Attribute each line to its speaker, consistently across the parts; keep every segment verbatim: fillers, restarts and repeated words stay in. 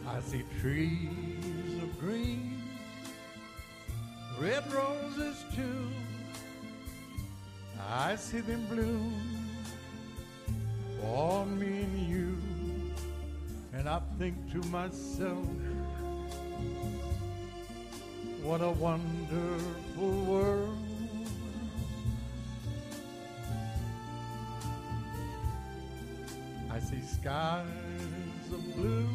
Speaker 1: I see trees of green, red roses too. I see them bloom for me and you. And I think to myself, what a wonderful world. I see skies of blue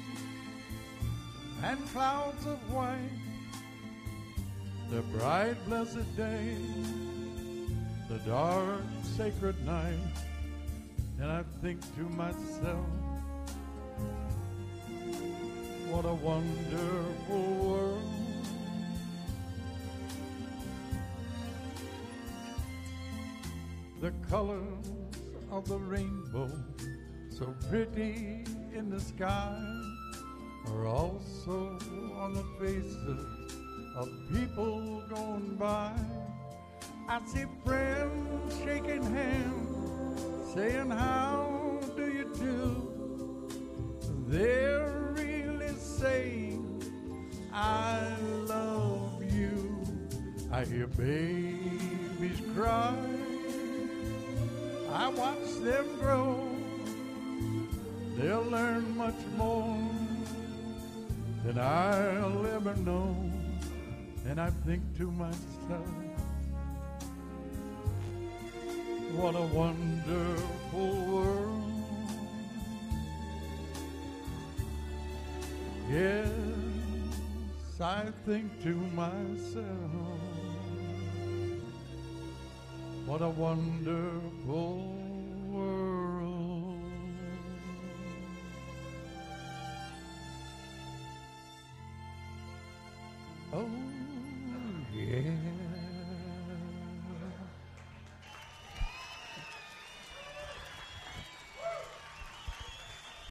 Speaker 1: and clouds of white, the bright blessed day, the dark sacred night. And I think to myself, what a wonderful world. The colors of the rainbow, so pretty in the sky, are also on the faces of people going by. I see friends shaking hands, saying, how do you do? They're really saying, I love you. I hear babies cry, I watch them grow. They'll learn much more than I'll ever know. And I think to myself, what a wonderful world. Yes, I think to myself, what a wonderful world. Oh.